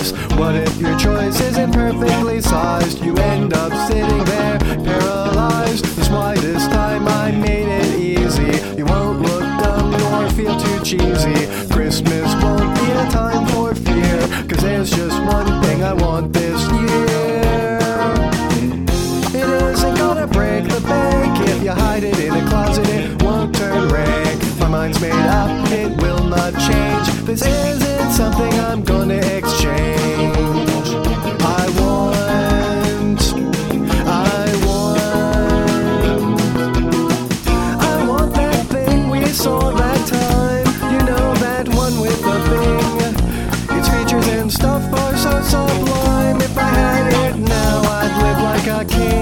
choice? What if your choice isn't perfectly sized? You end up sitting there paralyzed. That's why this time I made it easy. You won't look dumb nor feel too cheesy. Christmas won't be a time for fear, 'cause there's just one thing I want this year. It isn't gonna break the bank. If you hide it in a closet, it won't turn rank. My mind's made up, it will not change. This isn't something I'm gonna exchange. I want that thing we saw that time. You know, that one with the thing. Its features and stuff are so sublime. If I had it now, I'd live like a king.